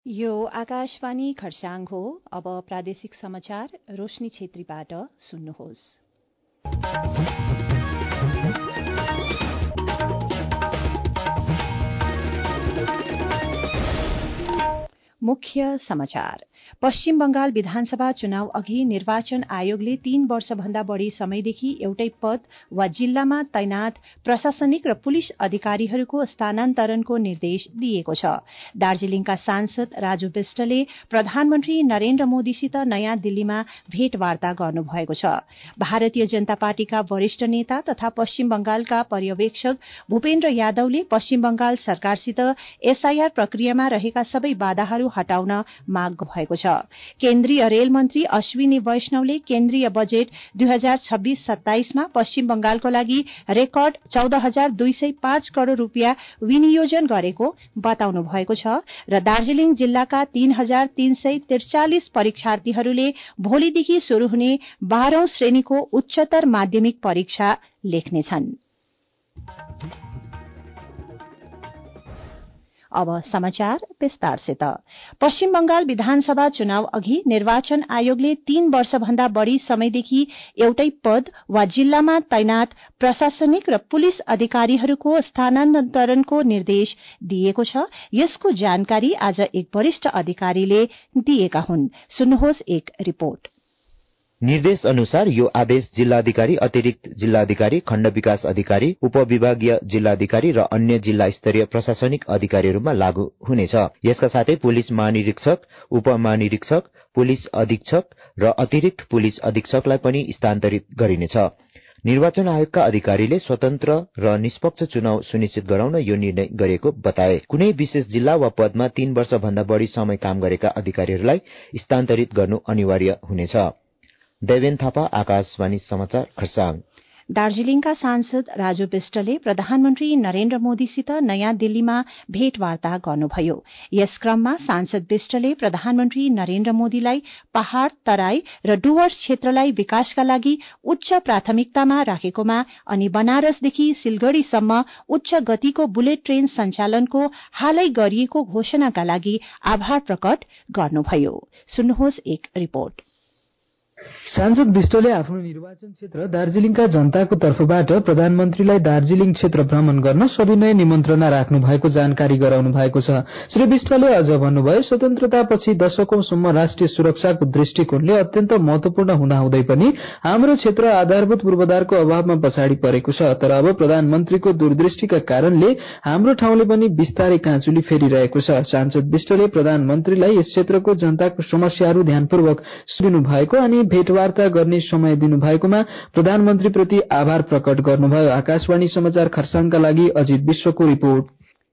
यो आकाशवाणी खरसाङ हो। अब प्रादेशिक समाचार रोशनी छेत्रीबाट सुन्नुहोस्। मुख्य समाचार। पश्चिम बंगाल विधानसभा चुनाव अघि निर्वाचन आयोगले 3 वर्षभन्दा बढ़ी समयदेखि एउटै पद वा जिल्लामा तैनात प्रशासनिक र पुलिस अधिकारीहरूको स्थानान्तरणको निर्देश दिएको छ। दार्जीलिङका सांसद राजु विष्टले प्रधानमन्त्री नरेन्द्र मोदीसित नयाँ दिल्लीमा भेटवार्ता गर्नुभएको छ। भारतीय जनता पार्टीका वरिष्ठ नेता तथा पश्चिम बंगालका पर्यवेक्षक भूपेन्द्र यादवले पश्चिम बंगाल सरकारसित एसआईआर प्रक्रियामा रहेका सबै बाधाहरू हटाउन माग भएको छ। केन्द्रीय रेल मन्त्री अश्विनी वैष्णवले केन्द्रीय बजेट 2026-27 मा पश्चिम बंगालको लागि रेकर्ड 14,205 करोड़ रूपियाँ विनियोजन गरेको बताउनु भएको छ र दार्जीलिङ जिल्लाका 3,343 परीक्षार्थीहरूले भोलिदेखि शुरू हुने 12औं श्रेणीको उच्चतर माध्यमिक परीक्षा लेख्नेछन्। अब समाचार विस्तारसित। पश्चिम बंगाल विधानसभा चुनाव अघि निर्वाचन आयोगले 3 वर्षभन्दा बढ़ी समयदेखि एउटै पद वा जिल्लामा तैनात प्रशासनिक र पुलिस अधिकारीहरूको स्थानान्तरणको निर्देश दिएको छ। यसको जानकारी आज एक वरिष्ठ अधिकारीले दिएका हुन्। सुन्नुहोस् एक रिपोर्ट। निर्देश अनुसार यो आदेश जिल्लाधिकारी, अतिरिक्त जिल्लाधिकारी, खण्ड विकास अधिकारी, उपविभागीय जिल्लाधिकारी र अन्य जिल्ला स्तरीय प्रशासनिक अधिकारीहरूमा लागू हुनेछ। यसका साथै पुलिस महानिरीक्षक, उपमहानिरीक्षक, पुलिस अधीक्षक र अतिरिक्त पुलिस अधीक्षकलाई पनि स्थानान्तरित गरिनेछ। निर्वाचन आयोगका अधिकारीले स्वतन्त्र र निष्पक्ष चुनाव सुनिश्चित गराउन यो निर्णय गरेको बताए। कुनै विशेष जिल्ला वा पदमा 3 वर्षभन्दा बढ़ी समय काम गरेका अधिकारीहरूलाई स्थानान्तरित गर्नु अनिवार्य हुनेछ। देवेन थापा, आकाशवाणी समाचार, खरसाङ। दार्जीलिङका सांसद राजु विष्टले प्रधानमन्त्री नरेन्द्र मोदीसित नयाँ दिल्लीमा भेटवार्ता गर्नुभयो। यस क्रममा सांसद विष्टले प्रधानमन्त्री नरेन्द्र मोदीलाई पहाड़, तराई र डुवर्स क्षेत्रलाई विकासका लागि उच्च प्राथमिकतामा राखेकोमा अनि बनारसदेखि सिलगढ़ीसम्म उच्च गतिको बुलेट ट्रेन सञ्चालनको हालै गरिएको घोषणाका लागि आभार प्रकट गर्नुभयो। सुन्नुहोस् एक रिपोर्ट। सांसद विष्टले आफ्नो निर्वाचन क्षेत्र दार्जीलिङका जनताको तर्फबाट प्रधानमन्त्रीलाई दार्जीलिङ क्षेत्र भ्रमण गर्न सविनय निमन्त्रणा राख्नु भएको जानकारी गराउनु भएको छ। श्री विष्टले अझ भन्नुभयो, स्वतन्त्रतापछि दशकौंसम्म राष्ट्रिय सुरक्षाको दृष्टिकोणले अत्यन्त महत्वपूर्ण हुँदाहुँदै पनि हाम्रो क्षेत्र आधारभूत पूर्वाधारको अभावमा पछाडि परेको छ। तर अब प्रधानमन्त्रीको दूरदृष्टिका कारणले हाम्रो ठाउँले पनि बिस्तारै काँचुली फेरिरहेको छ। सांसद विष्टले प्रधानमन्त्रीलाई यस क्षेत्रको जनताको समस्याहरू ध्यानपूर्वक सुनिनु भएको अनि भेटवार्ता गर्ने समय दिनुभएकोमा प्रधानमन्त्रीप्रति आभार प्रकट गर्नुभयो। आकाशवाणी समाचार खरसाङका लागि अजित विश्वको रिपोर्ट।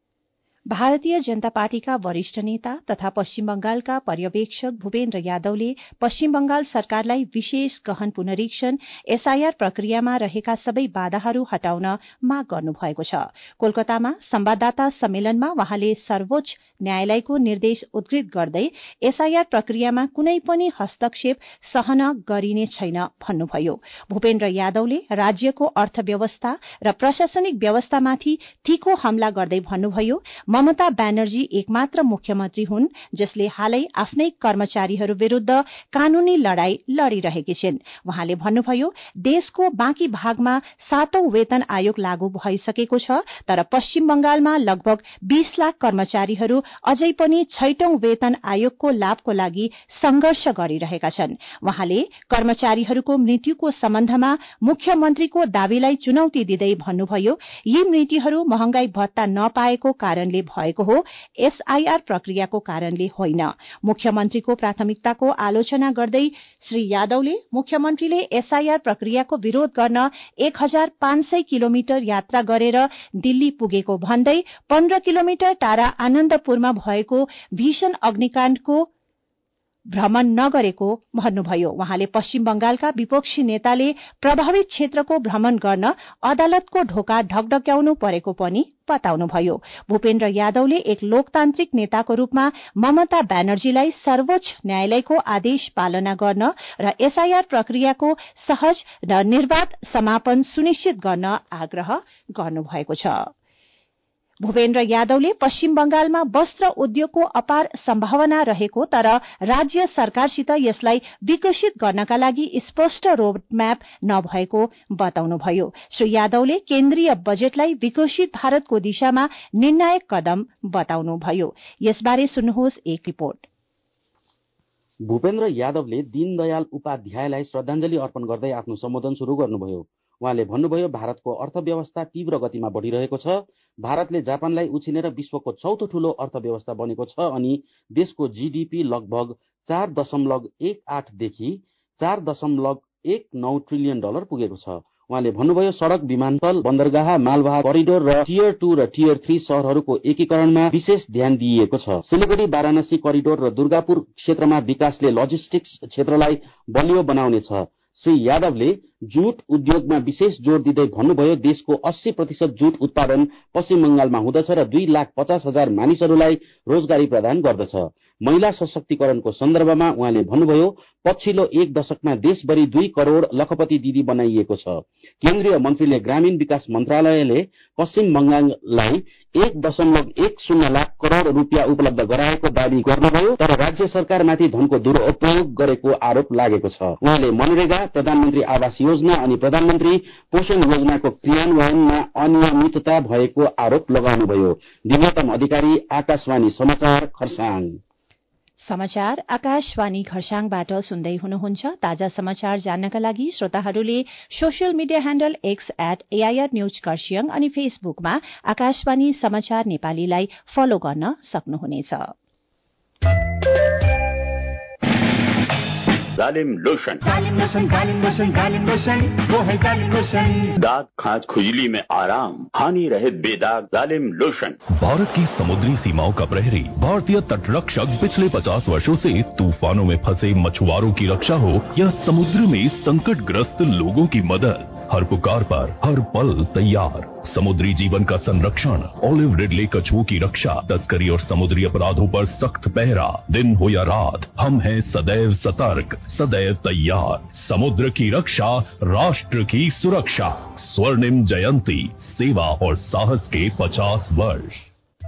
भारतीय जनता पार्टीका वरिष्ठ नेता तथा पश्चिम बंगालका पर्यवेक्षक भूपेन्द्र यादवले पश्चिम बंगाल सरकारलाई विशेष गहन पुनरीक्षण एसआईआर प्रक्रियामा रहेका सबै बाधाहरू हटाउन माग गर्नुभएको छ। कोलकातामा संवाददाता सम्मेलनमा वहाँले सर्वोच्च न्यायालयको निर्देश उद्धृत गर्दै एसआईआर प्रक्रियामा कुनै पनि हस्तक्षेप सहन गरिने छैन भन्नुभयो। भूपेन्द्र यादवले राज्यको अर्थव्यवस्था र प्रशासनिक व्यवस्थामाथि तीखो हमला गर्दै भन्नुभयो, ममता ब्यानर्जी एकमात्र मुख्यमन्त्री हुन् जसले हालै आफ्नै कर्मचारीहरू विरूद्ध कानूनी लड़ाई लड़िरहेकी छिन्। वहाँले भन्नुभयो, देशको बाँकी भागमा 7औं वेतन आयोग लागू भइसकेको छ, तर पश्चिम बंगालमा लगभग 20 लाख कर्मचारीहरू अझै पनि 6औं वेतन आयोगको लाभको लागि संघर्ष गरिरहेका छन्। वहाँले कर्मचारीहरूको मृत्युको सम्बन्धमा मुख्यमन्त्रीको दावीलाई चुनौती दिँदै भन्नुभयो, यी मृत्युहरू महंगाई भत्ता नपाएको कारणले भएको हो, एसआईआर प्रक्रियाको कारणले होइन। मुख्यमन्त्रीको प्राथमिकताको आलोचना गर्दै श्री यादवले मुख्यमन्त्रीले एसआईआर प्रक्रियाको विरोध गर्न 1500 किलोमिटर यात्रा गरेर दिल्ली पुगेको भन्दै 15 किलोमिटर टाढा आनन्दपुरमा भएको भीषण अग्निकाण्डको भ्रमण नगरेको भन्नुभयो। वहाँले पश्चिम बंगालका विपक्षी नेताले प्रभावित क्षेत्रको भ्रमण गर्न अदालतको ढोका ढकढक्याउनु परेको पनि बताउनुभयो। भूपेन्द्र यादवले एक लोकतान्त्रिक नेताको रूपमा ममता ब्यानर्जीलाई सर्वोच्च न्यायालयको आदेश पालना गर्न र एसआईआर प्रक्रियाको सहज र निर्वाध समापन सुनिश्चित गर्न आग्रह गर्नुभएको छ। भूपेन्द्र यादवले पश्चिम बंगालमा वस्त्र उद्योगको अपार सम्भावना रहेको तर राज्य सरकारसित यसलाई विकसित गर्नका लागि स्पष्ट रोडम्याप नभएको बताउनुभयो। श्री यादवले केन्द्रीय बजेटलाई विकसित भारतको दिशामा निर्णायक कदम बताउनुभयो। यसबारे सुन्नुहोस् एक रिपोर्ट। भूपेन्द्र यादवले दीनदयाल उपाध्यायलाई श्रद्धाञ्जली अर्पण गर्दै आफ्नो सम्बोधन शुरू गर्नुभयो। उहाँले भन्नुभयो, भारतको अर्थव्यवस्था तीव्र गतिमा बढ़िरहेको छ। भारतले जापानलाई उछिनेर विश्वको चौथो ठूलो अर्थव्यवस्था बनेको छ अनि देशको जीडीपी लगभग 4.18 देखि 4.19 ट्रिलियन डलर पुगेको छ। उहाँले भन्नुभयो, सड़क, विमानस्थल, बन्दरगाह, मालवाहक करिडोर र टियर 2 र टियर 3 शहरहरूको एकीकरणमा विशेष ध्यान दिइएको छ। सिलगढ़ी वाराणसी करिडोर र दुर्गापुर क्षेत्रमा विकासले लजिस्टिक्स क्षेत्रलाई बलियो बनाउनेछ। श्री यादवले जूट उद्योगमा विशेष जोड़ दिँदै भन्नुभयो, देशको 80% जूट उत्पादन पश्चिम बंगालमा हुँदछ र 2,50,000 मानिसहरूलाई रोजगारी प्रदान गर्दछ। महिला सशक्तिकरणको सन्दर्भमा उहाँले भन्नुभयो, पछिल्लो एक दशकमा देशभरि 2 करोड़ लखपति दिदी बनाइएको छ। केन्द्रीय मन्त्रीले ग्रामीण विकास मन्त्रालयले पश्चिम बंगाललाई 1.10 लाख करोड़ रूपियाँ उपलब्ध गराएको दावी गर्नुभयो तर राज्य सरकारमाथि धनको दुरूपयोग गरेको आरोप लागेको छ। उहाँले मनरेगा, प्रधानमन्त्री आवास योजना अनि प्रधानमन्त्री पोषण योजनाको क्रियान्वयनमा अनियमितता भएको आरोप लगाउनुभयो। दिव्यतम अधिकारी, आकाशवाणी समाचार, खरसाङ। समाचार आकाशवाणी खरसाङबाट सुन्दै हुनुहुन्छ। ताजा समाचार जान्नका लागि श्रोताहरूले social media handle X @AIR news Kurseong अनि फेसबुकमा आकाशवाणी समाचार नेपालीलाई फलो गर्न सक्नुहुनेछ। जालिम लोशन, वो है जालिम लोशन। दाग, खाज, खुजली में आराम, हानि रहित बेदाग जालिम लोशन। भारत की समुद्री सीमाओं का प्रहरी भारतीय तटरक्षक पिछले 50 वर्षों से तूफानों में फंसे मछुआरों की रक्षा हो या समुद्र में संकटग्रस्त लोगों की मदद, हर पुकार पर हर पल तैयार। समुद्री जीवन का संरक्षण, ऑलिव रिडले कछुओं की रक्षा, तस्करी और समुद्री अपराधों पर सख्त पहरा, दिन हो या रात, हम हैं सदैव सतर्क, सदैव तैयार। समुद्र की रक्षा, राष्ट्र की सुरक्षा। स्वर्णिम जयंती, सेवा और साहस के 50 वर्ष।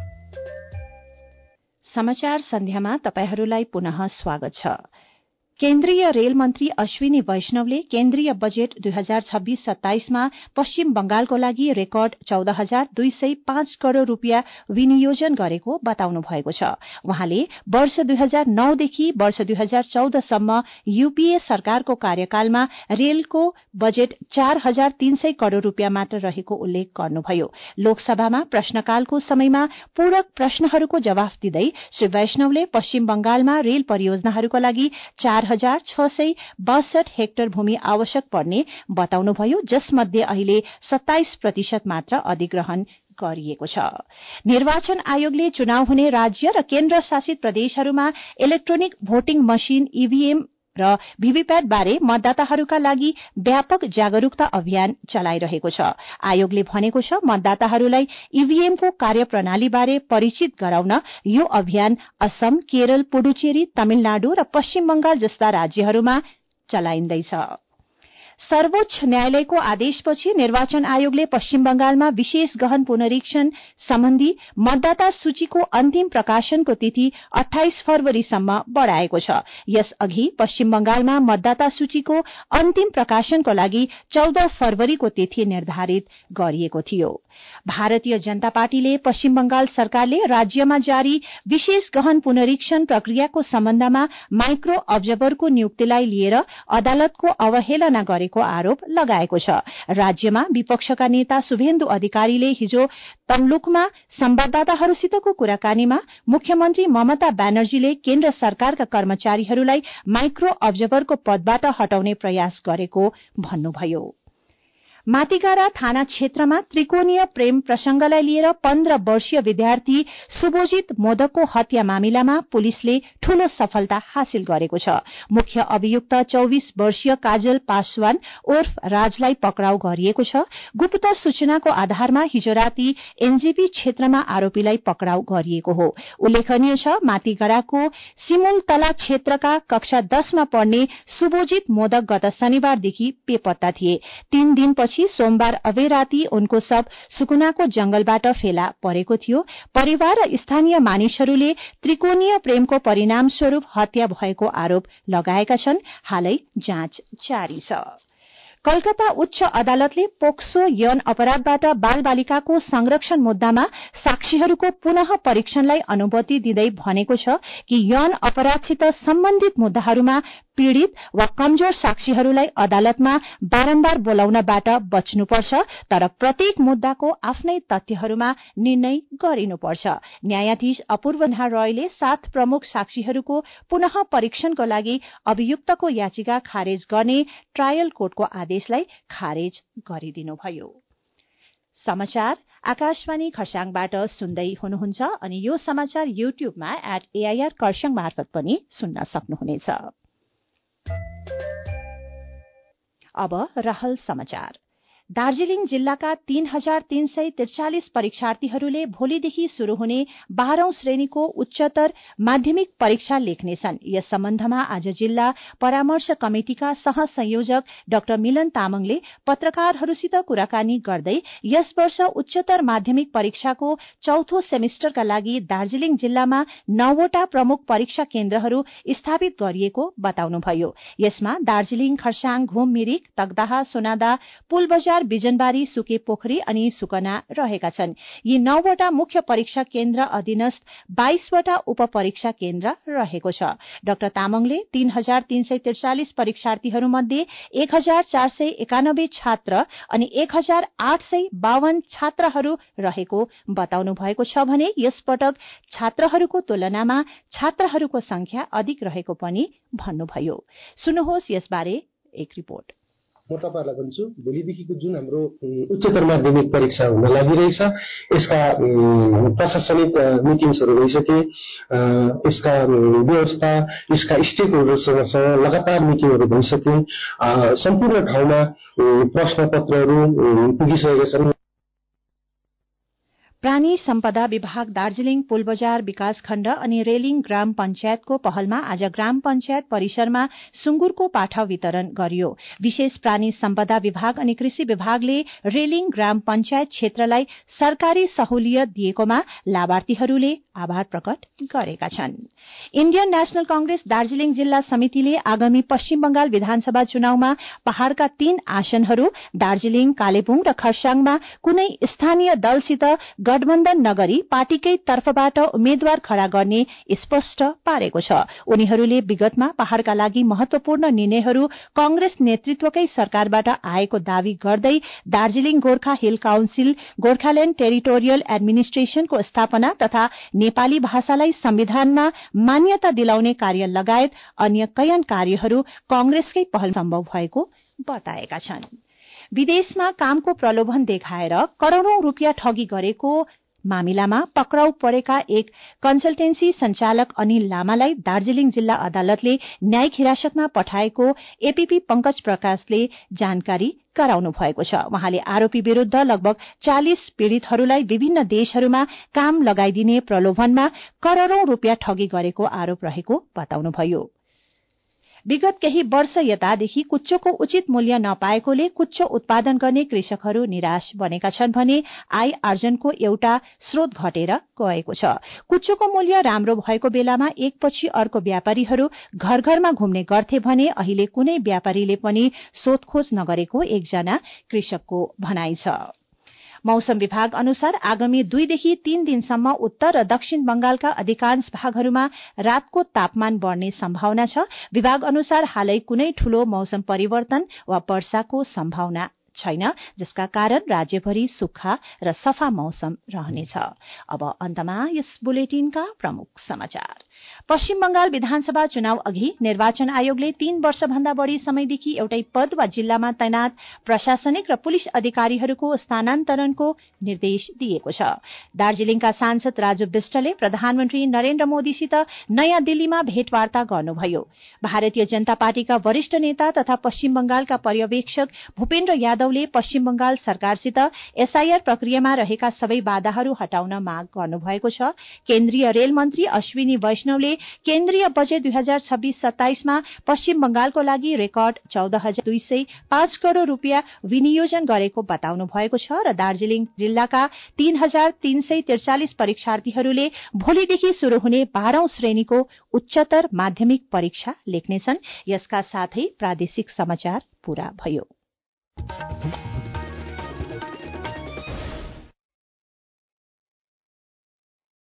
समाचार सन्ध्यामा तपाईहरूलाई पुनः स्वागत छ। केन्द्रीय रेल मन्त्री अश्विनी वैष्णवले केन्द्रीय बजेट 2026-27 मा पश्चिम बंगालको लागि रेकर्ड 14,205 करोड़ रूपियाँ विनियोजन गरेको बताउनु भएको छ। उहाँले वर्ष 2009 देखि वर्ष 2014 सम्म यूपीए सरकारको कार्यकालमा रेलको बजेट 4,300 करोड़ रूपियाँ मात्र रहेको उल्लेख गर्नुभयो। लोकसभामा प्रश्नकालको समयमा पूरक प्रश्नहरूको जवाफ दिँदै श्री वैष्णवले पश्चिम बंगालमा रेल परियोजनाहरूका लागि 4,662 हेक्टर भूमि आवश्यक पर्ने बताउनुभयो, जसमध्ये अहिले 27% मात्र अधिग्रहण गरिएको छ। निर्वाचन आयोगले चुनाव हुने राज्य र केन्द्र शासित प्रदेशहरूमा इलेक्ट्रोनिक भोटिङ मशिन ईभीएम र भीभीपैट बारे मतदाताहरूका लागि व्यापक जागरूकता अभियान चलाइरहेको छ। आयोगले भनेको छ, मतदाताहरूलाई ईभीएमको कार्यप्रणाली बारे परिचित गराउन यो अभियान असम, केरल, पुडुचेरी, तमिलनाडु र पश्चिम बंगाल जस्ता राज्यहरूमा चलाइन्दैछ। सर्वोच्च न्यायालयको आदेशपछि निर्वाचन आयोगले पश्चिम बंगालमा विशेष गहन पुनरीक्षण सम्बन्धी मतदाता सूचीको अन्तिम प्रकाशनको तिथि 28 फरवरीसम्म बढ़ाएको छ। यसअघि पश्चिम बंगालमा मतदाता सूचीको अन्तिम प्रकाशनको लागि 14 फरवरीको तिथि निर्धारित गरिएको थियो। भारतीय जनता पार्टीले पश्चिम बंगाल सरकारले राज्यमा जारी विशेष गहन पुनरीक्षण प्रक्रियाको सम्बन्धमा माइक्रो अब्जर्भरको नियुक्तिलाई लिएर अदालतको अवहेलना गरेको आरोप लगाएको छ। राज्यमा विपक्षका नेता शुभेन्दु अधिकारीले हिजो तमलुकमा संवाददाताहरूसितको कुराकानीमा मुख्यमन्त्री ममता ब्यानर्जीले केन्द्र सरकारका कर्मचारीहरूलाई माइक्रो अब्जर्भरको पदबाट हटाउने प्रयास गरेको भन्नुभयो। माटीगाँडा थाना क्षेत्रमा त्रिकोणीय प्रेम प्रसंगलाई लिएर 15 वर्षीय विद्यार्थी शुभोजित मोदकको हत्या मामिलामा पुलिसले ठूलो सफलता हासिल गरेको छ। मुख्य अभियुक्त 24 वर्षीय काजल पासवान उर्फ राजलाई पक्राउ गरिएको छ। गुप्त सूचनाको आधारमा हिजो राति एनजेपी क्षेत्रमा आरोपीलाई पक्राउ गरिएको हो। उल्लेखनीय छ, माटीगाँडाको सिमुलतला क्षेत्रका कक्षा 10 मा पढ्ने शुभोजित मोदक गत शनिबारदेखि बेपत्ता थिए। 3 दिनपछि गरेपछि सोमबार अबेराती उनको शव सुकुनाको जंगलबाट फेला परेको थियो। परिवार र स्थानीय मानिसहरूले त्रिकोणीय प्रेमको परिणाम स्वरूप हत्या भएको आरोप लगाएका छन्। हालै जाँच जारी छ। कलकत्ता उच्च अदालतले पोक्सो यौन अपराधबाट बाल बालिकाको संरक्षण मुद्दामा साक्षीहरूको पुनः परीक्षणलाई अनुमति दिँदै भनेको छ कि यौन अपराधसित सम्बन्धित मुद्दाहरूमा पीड़ित वा कमजोर साक्षीहरूलाई अदालतमा बारम्बार बोलाउनबाट बच्नुपर्छ, तर प्रत्येक मुद्दाको आफ्नै तथ्यहरूमा निर्णय गरिनुपर्छ। न्यायाधीश अपूर्व रॉयले 7 प्रमुख साक्षीहरूको पुनः परीक्षणको लागि अभियुक्तको याचिका खारेज गर्ने ट्रायल कोर्टको आदेशलाई खारेज गरिदिनुभयो। समाचार आकाशवाणी खरसाङबाट सुन्दै हुनुहुन्छ अनि यो समाचार युट्युबमा @AIR खरसाङ मार्फत पनि सुन्न सक्नुहुनेछ। अब रहल समाचार। दार्जीलिङ जिल्लाका 3343 परीक्षार्थीहरूले भोलिदेखि शुरू हुने 12औं श्रेणीको उच्चतर माध्यमिक परीक्षा लेख्नेछन्। यस सम्बन्धमा आज जिल्ला परामर्श कमिटिका सहसंयोजक डाक्टर मिलन तामाङले पत्रकारहरूसित कुराकानी गर्दै यस वर्ष उच्चतर माध्यमिक परीक्षाको चौथो सेमिस्टरका लागि दार्जीलिङ जिल्लामा 9वटा प्रमुख परीक्षा केन्द्रहरू स्थापित गरिएको बताउनुभयो। यसमा दार्जीलिङ, खरसाङ, घुम मिरिक, तकदाह, सोनादा, पुलबजार, बिजनबारी, सुके पोखरी अनि सुकना रहेका छन्। यी 9वटा मुख्य परीक्षा केन्द्र अधीनस्थ 22वटा उपपरीक्षा केन्द्र रहेको छ। डाक्टर तामाङले 3343 परीक्षार्थीहरूमध्ये 1491 छात्र अनि 1852 छात्राहरू रहेको बताउनु भएको छ भने यस पटक छात्रहरूको तुलनामा छात्राहरूको संख्या अधिक रहेको पनि भन्नुभयो। सुन्नुहोस् यसबारे एक रिपोर्ट। म तपाईहरुलाई भन्छु, भोलिदेखिको जुन हाम्रो उच्चतर माध्यमिक परीक्षा हुन लागिरहेछ, यसका प्रशासनिक मिटिङ्सहरू भइसके, यसका व्यवस्था, यसका स्टेक होल्डरसँग लगातार मिटिङहरू भइसके, सम्पूर्ण ठाउँमा प्रश्नपत्रहरू पुगिसकेका छन्। प्राणी सम्पदा विभाग दार्जीलिङ पुलबजार विकासखण्ड अनि रेलिङ ग्राम पञ्चायतको पहलमा आज ग्राम पञ्चायत परिसरमा सुँगुरको पाठा वितरण गरियो। विशेष प्राणी सम्पदा विभाग अनि कृषि विभागले रेलिङ ग्राम पञ्चायत क्षेत्रलाई सरकारी सहुलियत दिएकोमा लाभार्थीहरूले आभार प्रकट गरेका छन्। इण्डियन नेशनल कांग्रेस दार्जीलिङ जिल्ला समितिले आगामी पश्चिम बंगाल विधानसभा चुनावमा पहाड़का 3 आसनहरू दार्जीलिङ, कालेबुङ र खरसाङमा कुनै स्थानीय दलसित गठबन्धन नगरी पार्टीकै तर्फबाट उम्मेद्वार खड़ा गर्ने स्पष्ट पारेको छ। उनीहरूले विगतमा पहाड़का लागि महत्वपूर्ण निर्णयहरू कांग्रेस नेतृत्वकै सरकारबाट आएको दावी गर्दै Darjeeling Gorkha hill council, Gorkhaland territorial एडमिनिस्ट्रेशनको स्थापना तथा नेपाली भाषालाई संविधानमा मान्यता दिलाउने कार्य लगायत अन्य कैयन कार्यहरू कांग्रेसकै पहल सम्भव भएको बताएका छन्। विदेशमा कामको प्रलोभन देखाएर करोड़ौं रूपियाँ ठगी गरेको मामिलामा पक्राउ परेका एक कन्सल्टेन्सी संचालक अनिल लामालाई दार्जीलिङ जिल्ला अदालतले न्यायिक हिरासतमा पठाएको एपीपी पंकज प्रकाशले जानकारी गराउनु भएको छ। उहाँले आरोपी विरूद्ध लगभग 40 पीड़ितहरूलाई विभिन्न देशहरूमा काम लगाइदिने प्रलोभनमा करोड़ौं रूपियाँ ठगी गरेको आरोप रहेको बताउनुभयो। विगत केही वर्ष यतादेखि कुच्चोको उचित मूल्य नपाएकोले कुच्चो उत्पादन गर्ने कृषकहरू निराश बनेका छन् भने आय आर्जनको एउटा स्रोत घटेर गएको छ। कुच्चोको मूल्य राम्रो भएको बेलामा एकपछि अर्को व्यापारीहरू घर घरमा घुम्ने गर्थे भने अहिले कुनै व्यापारीले पनि सोधखोज नगरेको एकजना कृषकको भनाइ छ। मौसम विभाग अनुसार आगामी 2 देखि 3 दिनसम्म उत्तर र दक्षिण बंगालका अधिकांश भागहरूमा रातको तापमान बढ़ने सम्भावना छ। विभाग अनुसार हालै कुनै ठूलो मौसम परिवर्तन वा वर्षाको सम्भावना छैन, जसका कारण राज्यभरि सुक्खा र सफा मौसम रहनेछ। अब अन्तमा यस बुलेटिनका प्रमुख समाचार। पश्चिम बंगाल विधानसभा चुनाव अघि निर्वाचन आयोगले 3 वर्षभन्दा बढ़ी समयदेखि एउटै पद वा जिल्लामा तैनात प्रशासनिक र पुलिस अधिकारीहरूको स्थानान्तरणको निर्देश दिएको छ। दार्जीलिङका सांसद राजु विष्टले प्रधानमन्त्री नरेन्द्र मोदीसित नयाँ दिल्लीमा भेटवार्ता गर्नुभयो। भारतीय जनता पार्टीका वरिष्ठ नेता तथा पश्चिम बंगालका पर्यवेक्षक भूपेन्द्र यादव यादवले पश्चिम बंगाल सरकारसित एसआईआर प्रक्रियामा रहेका सबै बाधाहरू हटाउन माग गर्नुभएको छ। केन्द्रीय रेल मन्त्री अश्विनी वैष्णवले केन्द्रीय बजेट 2026-27 मा पश्चिम बंगालको लागि रेकर्ड 14,205 करोड़ रूपियाँ विनियोजन गरेको बताउनु भएको छ र दार्जीलिङ जिल्लाका 3,343 परीक्षार्थीहरूले भोलिदेखि शुरू हुने 12औं श्रेणीको उच्चतर माध्यमिक परीक्षा लेख्नेछन्। यसका साथै प्रादेशिक समाचार पूरा भयो।